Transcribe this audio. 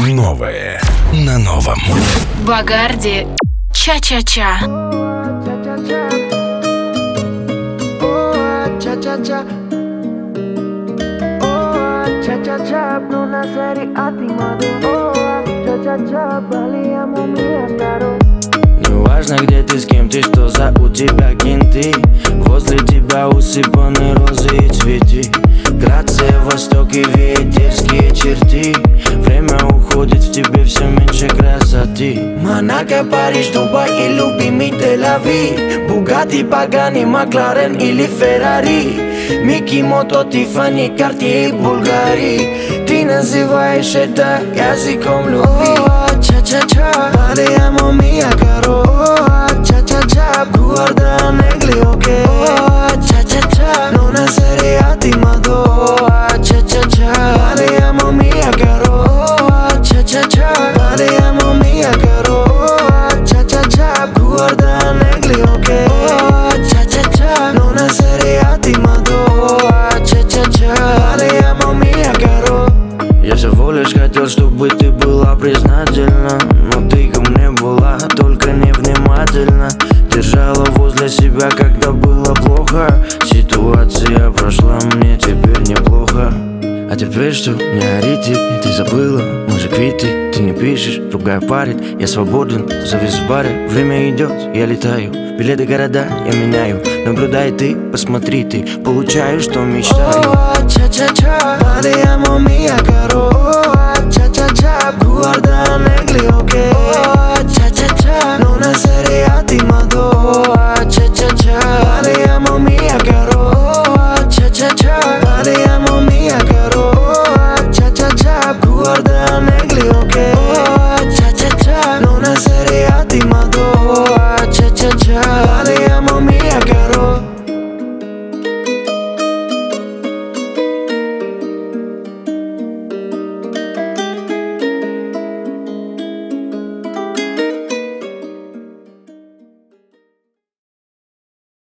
Новое на новом. Багарди. Ча-ча-ча. Неважно, где ты, с кем ты, что за у тебя кенты. Возле тебя усыпаны розы и цветы. Грация, восток и ветерские черты. Время уходит, в тебе все меньше красоты. Монако, Париж, Дубай и любимый Тель-Авив. Бугатти, Пагани, Макларен или Феррари. Микки, Мото, Тиффани, Картье и Булгари. Ты называешь это языком любви. Ча-ча-ча, parliamo mia caro. Cha-cha-cha, guarda negli occhi. Cha-cha-cha, non essere attimato. Cha-cha-cha, parliamo mia caro. Cha-cha-cha, parliamo mia caro. Cha-cha-cha, guarda negli occhi. Cha-cha-cha, non essere attimato. Cha-cha-cha, parliamo mia caro. Я всего лишь хотел, чтобы ты была признательна, но ты ко мне была только невнимательна. Держала возле себя, когда было плохо. Ситуация прошла, мне теперь неплохо. А теперь что? Не орите, ты забыла, мы же квиты. Ты не пишешь, другая парит. Я свободен, завис в баре. Время идет, я летаю. Билеты города я меняю. Наблюдай ты, посмотри ты. Получаю, что мечтаю. Cha-cha-cha, parliamo mia caro.